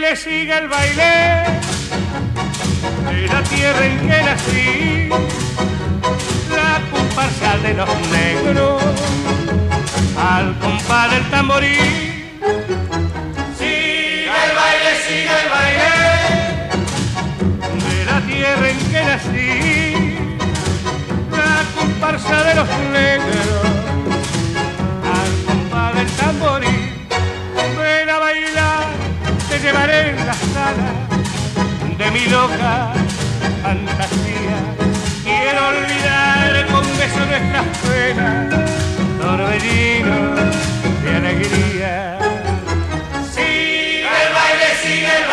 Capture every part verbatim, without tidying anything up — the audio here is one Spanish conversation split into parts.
baile, sigue el baile de la tierra en que nací, la comparsa de los negros al compás del tamborí. Sigue el baile, sigue el baile de la tierra en que nací, la comparsa de los negros al compás del tamborí. Ven a bailar, te llevaré en la sala de mi loca fantasía. Quiero olvidar con beso nuestras penas, torbellino de alegría. Sigue el baile, sigue el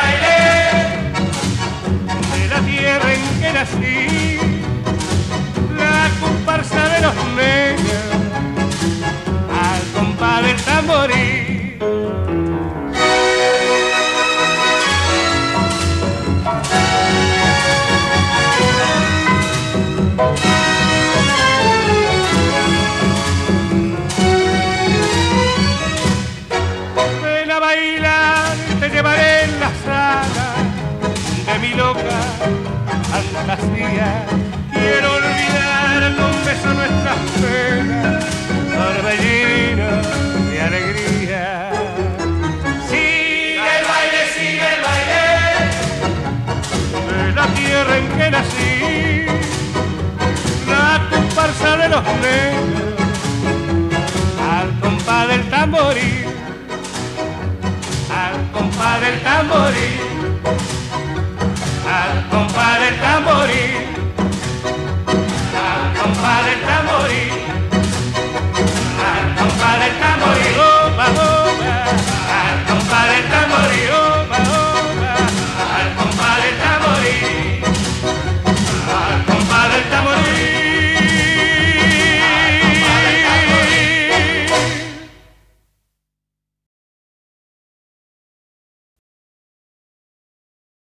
baile de la tierra en que nací, la comparsa de los negros al compás del tamborí. Ven a bailar, te llevaré en la sala de mi loca fantasía. Quiero olvidar con beso nuestras penas, torbellino de alegría. Sigue el baile, sigue el baile de la tierra en que nací, la comparsa de los negros al compás del tamborí, al compás del tamborí.